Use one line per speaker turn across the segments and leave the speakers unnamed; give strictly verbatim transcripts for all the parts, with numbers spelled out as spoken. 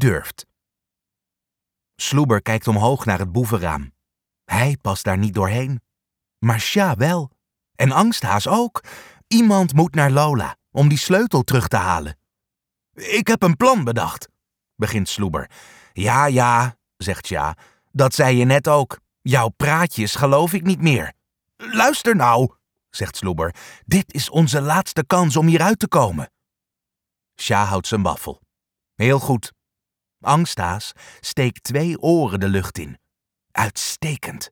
durft? Sloeber kijkt omhoog naar het boevenraam. Hij past daar niet doorheen. Maar Sja wel. En Angsthaas ook. Iemand moet naar Lola om die sleutel terug te halen. Ik heb een plan bedacht, begint Sloeber. Ja, ja, zegt Sja, dat zei je net ook. Jouw praatjes geloof ik niet meer. Luister nou, zegt Sloeber. Dit is onze laatste kans om hieruit te komen. Sja houdt zijn waffel. Heel goed. Angsthaas steekt twee oren de lucht in. Uitstekend.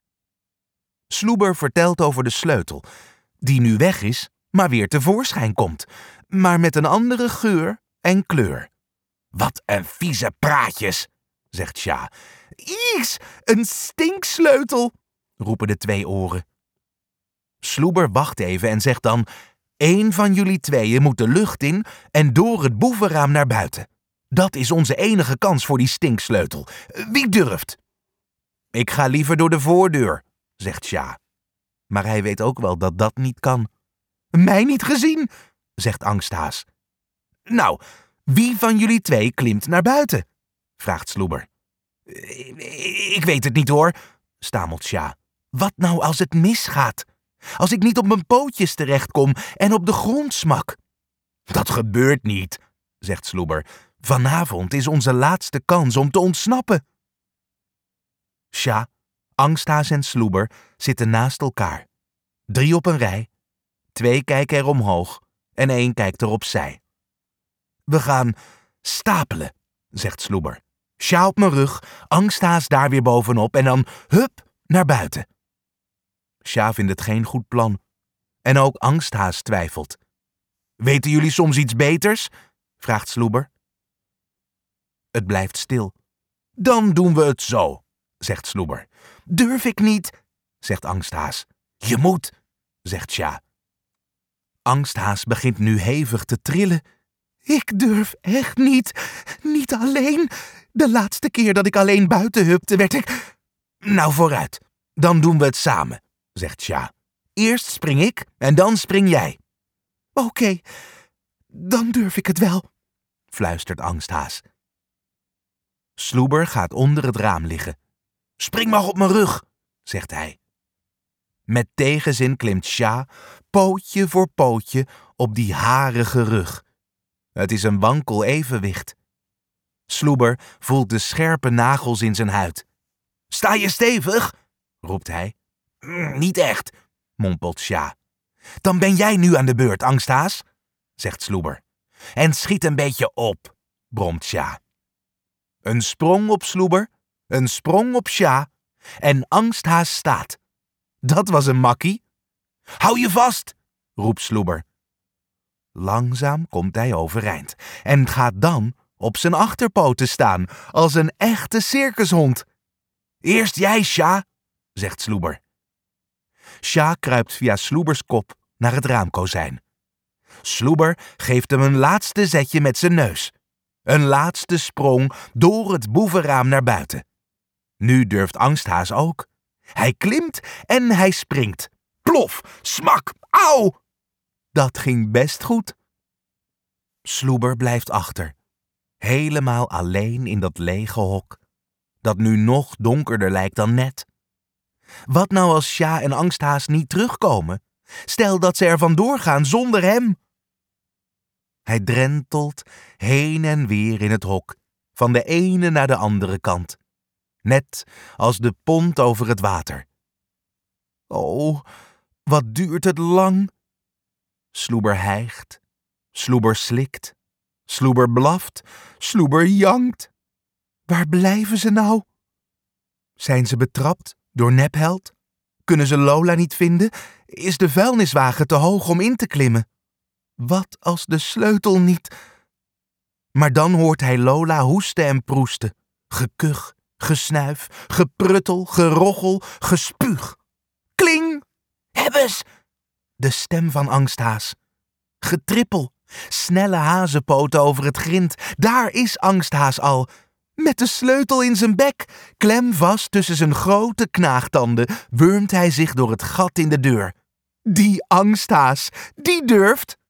Sloeber vertelt over de sleutel, die nu weg is, maar weer tevoorschijn komt, maar met een andere geur en kleur. Wat een vieze praatjes, zegt Sja. Ieks, een stinksleutel, roepen de twee oren. Sloeber wacht even en zegt dan: Eén van jullie tweeën moet de lucht in en door het boevenraam naar buiten. Dat is onze enige kans voor die stinksleutel. Wie durft? Ik ga liever door de voordeur, zegt Sja. Maar hij weet ook wel dat dat niet kan. Mij niet gezien, zegt Angsthaas. Nou, wie van jullie twee klimt naar buiten? Vraagt Sloeber. Ik weet het niet hoor, stamelt Sja. Wat nou als het misgaat? Als ik niet op mijn pootjes terechtkom en op de grond smak? Dat gebeurt niet, zegt Sloeber. Vanavond is onze laatste kans om te ontsnappen. Sja, Angsthaas en Sloeber zitten naast elkaar. Drie op een rij. Twee kijken er omhoog en één kijkt er opzij. We gaan stapelen, zegt Sloeber. Sja op mijn rug, Angsthaas daar weer bovenop en dan hup naar buiten. Sja vindt het geen goed plan. En ook Angsthaas twijfelt. Weten jullie soms iets beters? Vraagt Sloeber. Het blijft stil. Dan doen we het zo, zegt Sloeber. Durf ik niet, zegt Angsthaas. Je moet, zegt Sja. Angsthaas begint nu hevig te trillen. Ik durf echt niet. Niet alleen. De laatste keer dat ik alleen buiten hupte werd ik... Nou vooruit, dan doen we het samen, zegt Sja. Eerst spring ik en dan spring jij. Oké, okay, dan durf ik het wel, fluistert Angsthaas. Sloeber gaat onder het raam liggen. Spring maar op mijn rug, zegt hij. Met tegenzin klimt Sja pootje voor pootje op die harige rug. Het is een wankel evenwicht. Sloeber voelt de scherpe nagels in zijn huid. Sta je stevig? Roept hij. Mm, niet echt, mompelt Sja. Dan ben jij nu aan de beurt, Angsthaas, zegt Sloeber. En schiet een beetje op, bromt Sja. Een sprong op Sloeber, een sprong op Sja en Angsthaas staat. Dat was een makkie. Hou je vast, roept Sloeber. Langzaam komt hij overeind en gaat dan op zijn achterpoten staan als een echte circushond. Eerst jij, Sja, zegt Sloeber. Sja kruipt via Sloebers kop naar het raamkozijn. Sloeber geeft hem een laatste zetje met zijn neus. Een laatste sprong door het boevenraam naar buiten. Nu durft Angsthaas ook. Hij klimt en hij springt. Plof, smak, auw! Dat ging best goed. Sloeber blijft achter. Helemaal alleen in dat lege hok. Dat nu nog donkerder lijkt dan net. Wat nou als Sja en Angsthaas niet terugkomen? Stel dat ze er vandoor gaan zonder hem. Hij drentelt heen en weer in het hok, van de ene naar de andere kant. Net als de pont over het water. Oh, wat duurt het lang. Sloeber hijgt, Sloeber slikt, Sloeber blaft, Sloeber jankt. Waar blijven ze nou? Zijn ze betrapt door Nepheld? Kunnen ze Lola niet vinden? Is de vuilniswagen te hoog om in te klimmen? Wat als de sleutel niet... Maar dan hoort hij Lola hoesten en proesten. Gekuch, gesnuif, gepruttel, gerochel, gespuug. Kling! Hebbes! De stem van Angsthaas. Getrippel, snelle hazenpoten over het grind. Daar is Angsthaas al. Met de sleutel in zijn bek, klemvast tussen zijn grote knaagtanden, wurmt hij zich door het gat in de deur. Die Angsthaas, die durft...